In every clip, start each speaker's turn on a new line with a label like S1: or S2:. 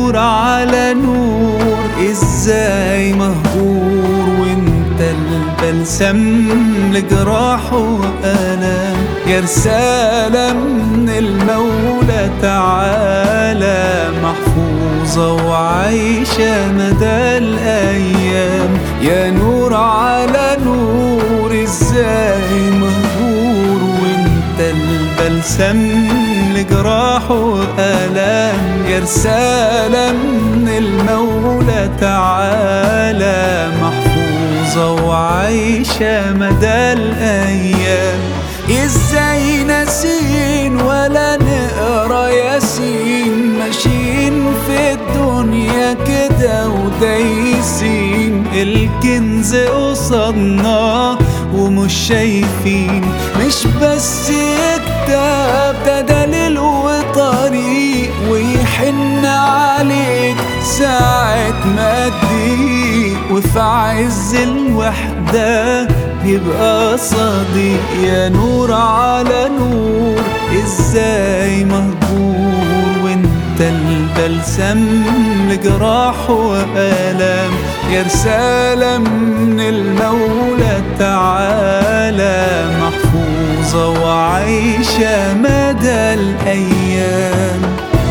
S1: نور على نور، ازاي مهجور وانت البلسم لجراح وآلام. يا رسالة من المولى تعالى، محفوظة وعايشة مدى الأيام. يا نور على نور، ازاي مهجور وانت البلسم لجراح وآلام. يا رسالة من المولى تعالى، محفوظة وعايشة مدى الأيام. ازاي ناسين ولا نقرا ياسين، ماشيين في الدنيا كده ودايسين. الكنز قصادنا ومش شايفين، مش بس كتاب ده دليل وطريق، ويحن عليك ساعة ما تضيق. وفي عز الوحدة يبقى صديق. يا نور على نور، ازاي مهجور وانت البلسم لجراح وآلام. يا رسالة من المولى تعالى، محفوظة وعايشة مدى الأيام.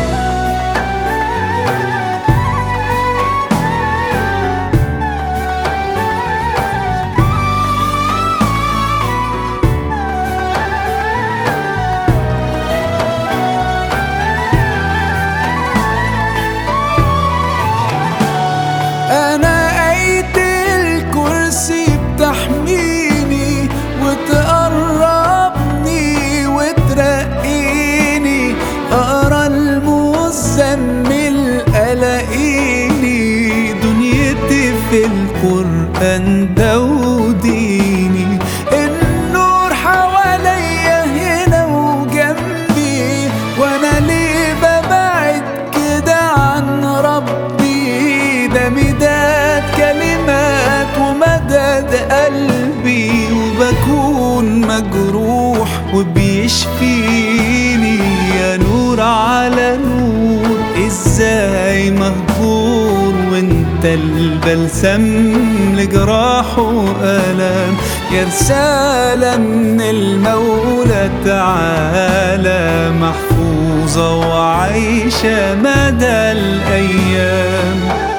S1: أنا آية الكرسي بتحميني وتقربني وترقيني، أقرأ المزمل ألاقيني، دنيتي في القرآن ده وديني. النور حواليا هنا وجنبي، وأنا ليه ببعد كده عن ربي؟ ده مداد كلمات ومداد قلبي، وبكون مجروح وبيشفيني. يا نور على نور، ازاي مهجور وانت البلسم لجراح وآلام. يا رسالة من المولى تعالى، محفوظة وعايشة مدى الأيام.